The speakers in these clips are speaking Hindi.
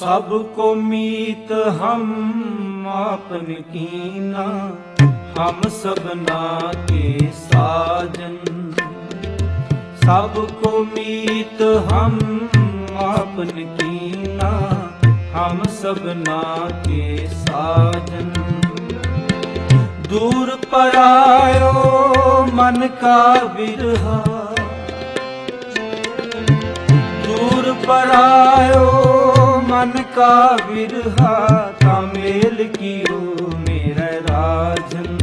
सबको मीत हम आपन कीना, हम सबना के साजन। सबको मीत हम आपन कीना, हम सबना के साजन। दूर परायो मन का बिरहा, दूर परायो मन का बिरहा, तामेल कियो मेरा राजन।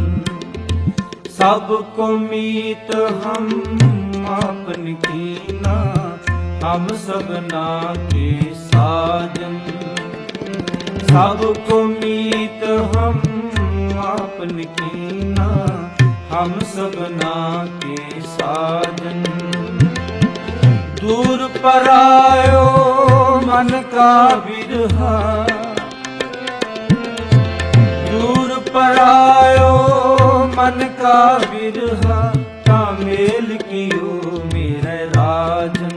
सबको मीत हम आपन कीना, हम सबना के साजन। सबको मीत हम आपन कीना, हम सबना के साजन। दूर परायो मन का बिरहा, दूर परायो मन का बिरहा, तामेल कियो मेरे राजन।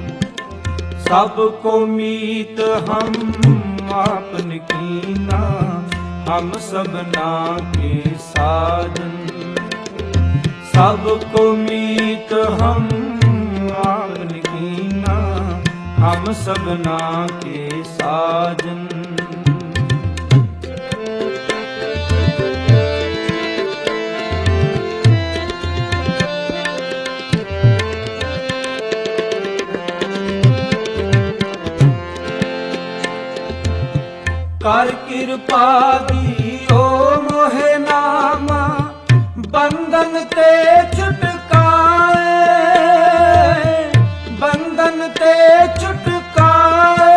सबको मीत हम आपन कीना, हम सबना के साजन। सबको मीत हम आपन कीना, हम सबना के साजन। कर कृपा दियो मोहे नामा, बंधन ते छुटकाए, बंधन ते छुटकाए।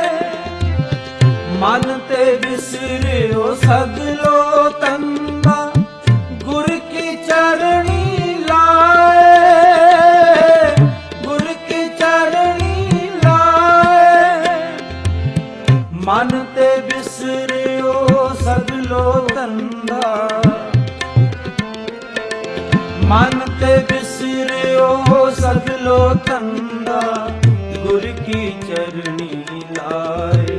मन ते बिसरियो सगलो तंदा, गुर की चरणी लाए, गुर की चरणी लाए। मन ते बिसरियो सगलो तंदा, मन ते बिसरियो सगलो तंदा, गुर की चरणी लाए।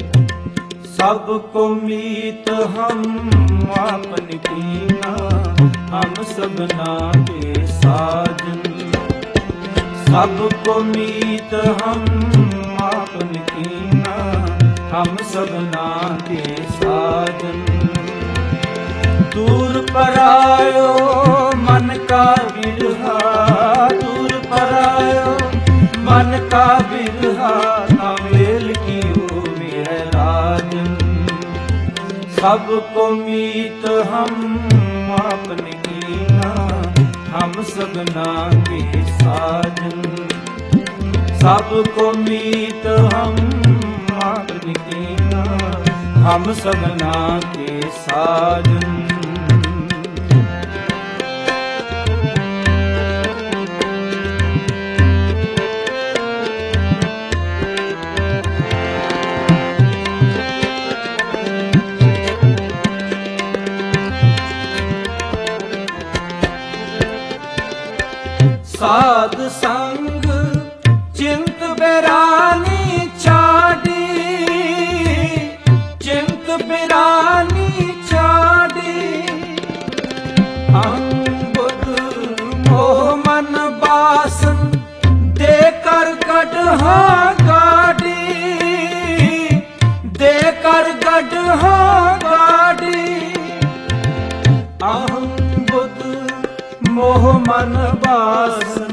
सबको मीत हम आपन कीना, हम सबना के साजन। सबको मीत हम आपन कीना, हम सबना के साजन। दूर परायो मन का बिरहा, दूर परायो मन का बिरहा, तामेल कियो मेरे राजन। सबको मीत हम आपन कीना, हम सबना के साजन। सबको मीत हम आपन कीना, हम सबना के साजन। साध संग चिंत बेरानी छाड़ी, चिंत बेरानी छाड़ी। अंबुद मोह मन बासन, देकर गढ़ा गाड़ी, देकर गढ़ा गाड़ी। अंबुद मोह मन बासन,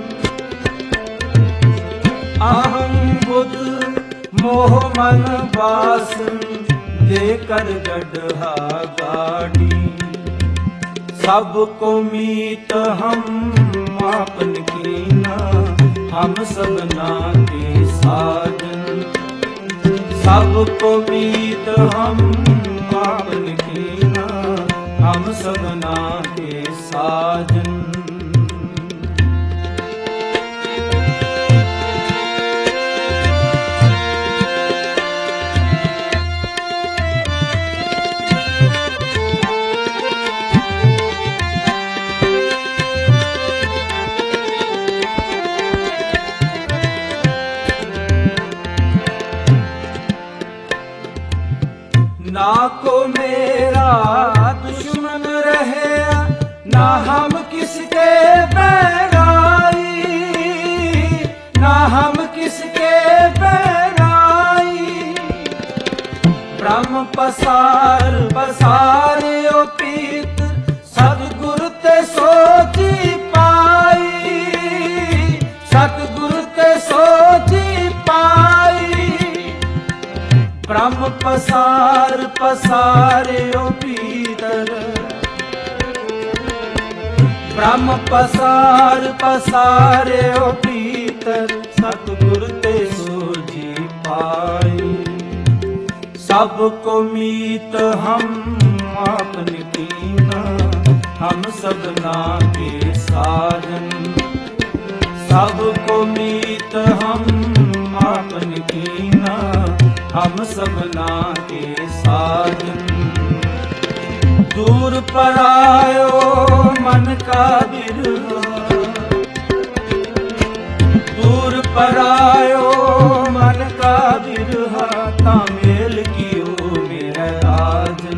अहं बुध मोह मन बासन, देकर गढ़ा गाड़ी। सबको मीत हम आपन कीना, हम सबना के साजन। सबको मीत हम आपन कीना, हम सबना के साजन। ना को मेरा दुश्मन रहे, ना हम किसके बैराई, ना हम किसके बैराई। ब्रह्म पसार पसारियो पीत, सतगुरु ते सोची पाई, सतगुरु ते सोची पाई। ब्रह्म पसार पसारियो भीतर, ब्रह्म पसार पसारियो भीतर, सतगुरु ते सोची पाई। सबको मीत हम आपने कीना, हम सबना के साजन। सबको मीत हम आपने कीना, हम सबना के साजन। दूर परायो मन का बिरहा, दूर परायो मन का बिरहा, तामेल कियो मेरा राजन।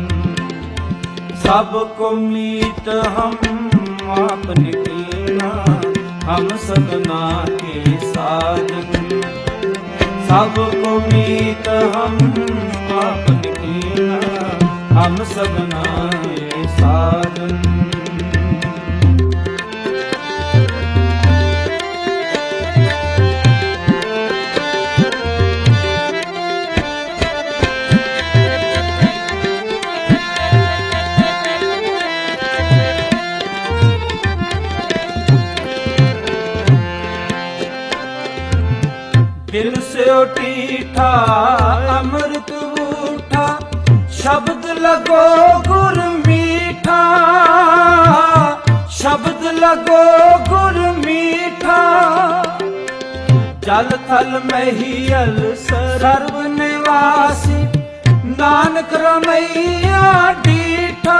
सबको मीत हम आपने कीना, हम सबना के साजन। सबको मीत हम आपने कीना, हम सबना के साजन। दिल से उठा अमृत उठा, शब्द लगो गुर मीठा, शब्द लगो गुर मीठा। जल थल महियल सर्व निवासी, नानक रमैया डीठा,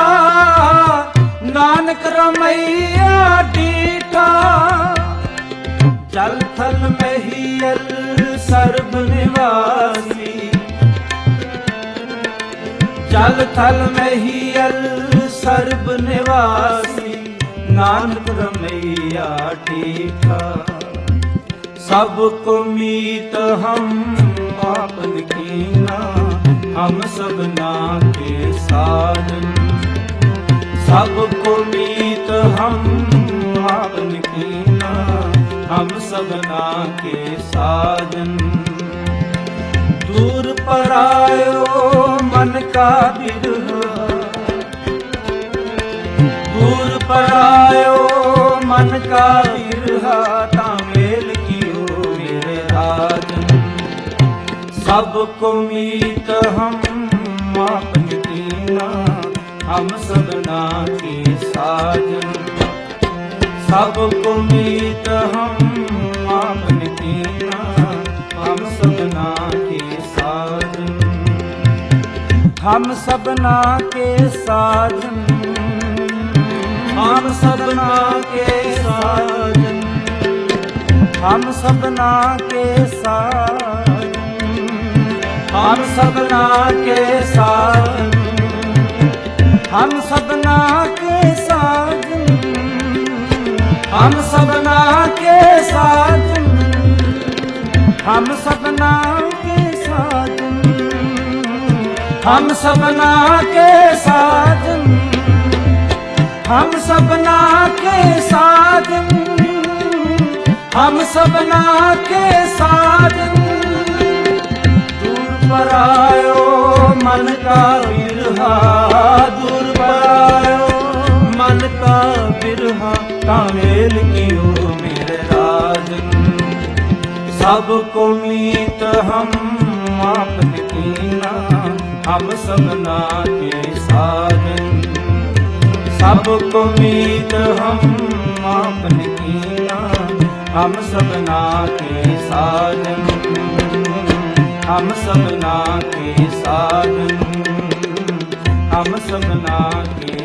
नानक रमैया डीठा। जल थल महियल सर्व निवासी, जल थल महियल सर्व निवासी, नानक रमैया डीठा। सबको मीत हम आपन कीना, हम सबना के साजन। सबको मीत हम आपन कीना, हम सबना के साजन। दूर परायो मन का बिरहा, दूर परायो मन का बिरहा, तामेल कियो मेरे राजन। सबको मीत हम आपन कीना, हम सबना के साजन। सबको मीत हम आपन कीना, हम सबना के साजन। हम सबना के साजन, हम सबना के साजन, हम सबना के साजन, हम सबना के साजन, हम सबना के साजन, हम सबना के साजन, हम सबना के साजन, हम सबना के साजन, हम सबना के साजन, हम सबना के साजन। दूर परायो मन का बिरहा, दूर परायो मन का बिरहा, तामेल कियो मेरे राजन। सबको मीत हम आपन कीना, हम सबना के साजन। सबको मीत हम आपन कीना, हम सबना के साजन। हम सबना के साजन, हम सबना के